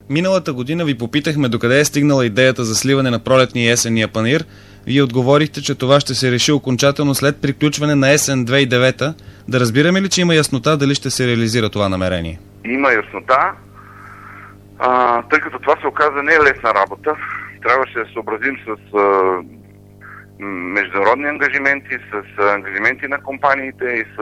Миналата година ви попитахме докъде е стигнала идеята за сливане на пролетния и есенния панаир. Вие отговорихте, че това ще се реши окончателно след приключване на есен 2009. Да разбираме ли, че има яснота дали ще се реализира това намерение? Има яснота, тъй като това се оказа не е лесна работа. Трябваше да се съобразим с международни ангажименти, с ангажименти на компаниите и с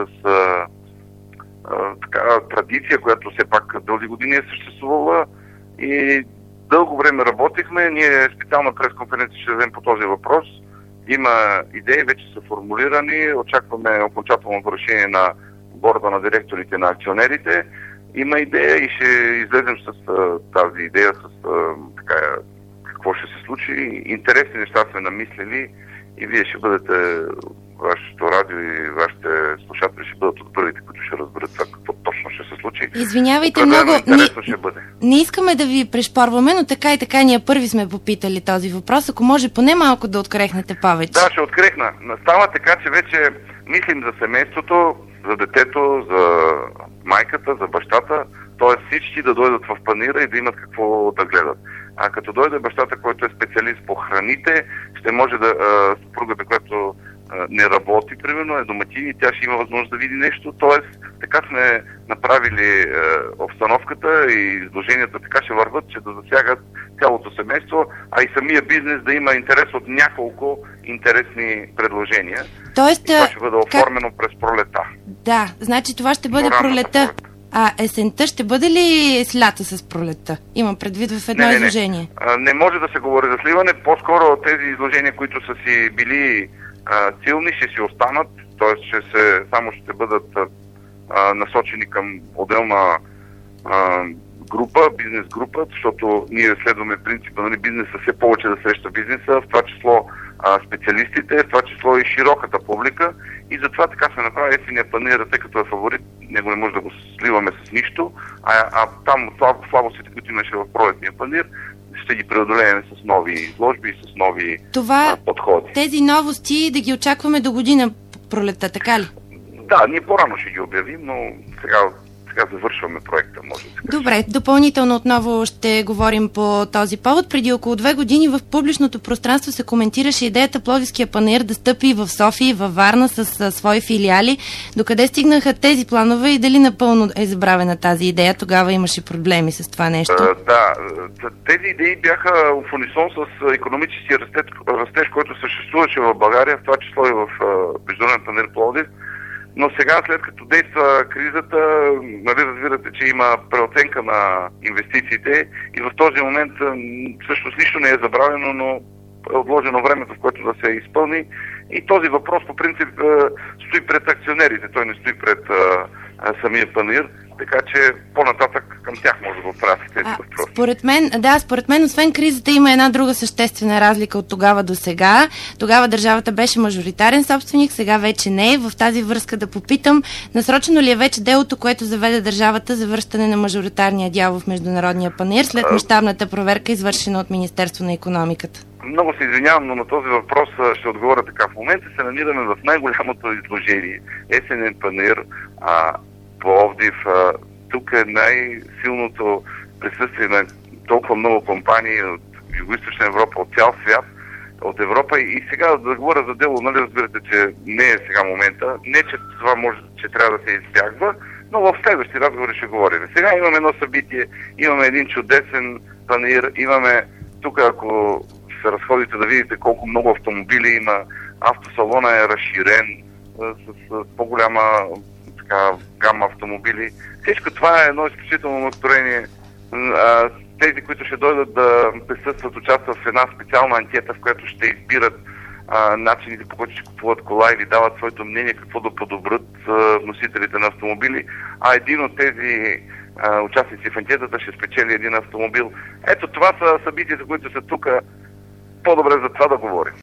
традиция, която все пак дълги години е съществувала. И дълго време работихме. Ние специална пресконференция ще дадем по този въпрос. Има идеи, вече са формулирани. Очакваме окончателното решение на борда на директорите на акционерите. Има идея и ще излезем с тази идея, с какво ще се случи. Интересни неща сме намислили и вие ще бъдете, вашето радио и вашите слушатели ще бъдат от първите, които ще разберат това, какво точно ще се случи. Извинявайте много, интересно ще бъде. Не искаме да ви пришпорваме, но така и така ние първи сме попитали този въпрос. Ако може поне малко да открехнете повече. Да, ще открехна. Става така, че вече мислим за семейството, за детето, за майката, за бащата, т.е. всички да дойдат в панаира и да имат какво да гледат. А като дойде бащата, който е специалист по храните, ще може да съпругата, която не работи, примерно, е домакин и тя ще има възможност да види нещо. Т.е. така сме направили обстановката и изложенията така ще върват, че да засягат цялото семейство, а и самия бизнес да има интерес от няколко интересни предложения. Тоест, това ще бъде оформено през пролета. Да, значи това ще бъде пролета. А есента ще бъде ли с лято с пролета? Имам предвид в едно изложение. Не може да се говори за сливане. По-скоро тези изложения, които са си били силни, ще си останат. Т.е. само ще бъдат насочени към отделна група, бизнес група, защото ние следваме принципа, нали, бизнеса все повече да среща бизнеса, в това число специалистите, в това число и широката публика. И затова така се направи есения панаир, тъй като е фаворит, него не може да го сливаме с нищо, а там слабостите, които имаше в пролетния панаир, ще ги преодолеем с нови изложби и с нови подходи. Тези новости да ги очакваме до година пролета, така ли? Да, ние по-рано ще ги обявим, но сега завършваме проекта, може да се каже. Добре, допълнително отново ще говорим по този повод. Преди около 2 години в публичното пространство се коментираше идеята Пловдивския панаир да стъпи в София и във Варна с свои филиали. Докъде стигнаха тези планове и дали напълно е забравена тази идея? Тогава имаше проблеми с това нещо. Да, тези идеи бяха в унисон с икономическия растеж, който съществуваше в България, в това число и в Международен панаир Пловдив. Но сега, след като действа кризата, нали, разбирате, че има преоценка на инвестициите и в този момент всъщност нищо не е забравено, но е отложено времето, в което да се изпълни. И този въпрос по принцип стои пред акционерите, той не стои пред самия панаир, така че по-нататък към тях може да отправя тези въпроси. Според мен, освен кризата има една друга съществена разлика от тогава до сега. Тогава държавата беше мажоритарен собственик, сега вече не е. В тази връзка да попитам, насрочено ли е вече делото, което заведе държавата за връщане на мажоритарния дял в Международния панаир след мащабната проверка, извършена от Министерство на икономиката? Много се извинявам, но на този въпрос ще отговоря така. В момента се намираме в най-голямото изложение. Есенен панаир, Пловдив. Тук е най-силното присъствие на толкова много компании от Югоизточна Европа, от цял свят, от Европа. И сега да говоря за дело, нали разбирате, че не е сега момента. Не, че това може, че трябва да се избягва, но в следващи разговори ще говорим. Сега имаме едно събитие, имаме един чудесен панаир, имаме тук, ако се разходите да видите колко много автомобили има, автосалона е разширен с по-голяма гама автомобили. Всичко това е едно изключително настроение. Тези, които ще дойдат да присъстват, участват в една специална анкета, в която ще избират начините, по които ще купуват кола или дават своето мнение какво да подобрят носителите на автомобили, а един от тези участници в анкетата ще спечели един автомобил. Ето това са събитията, които са тук. По-добре за това да говорим.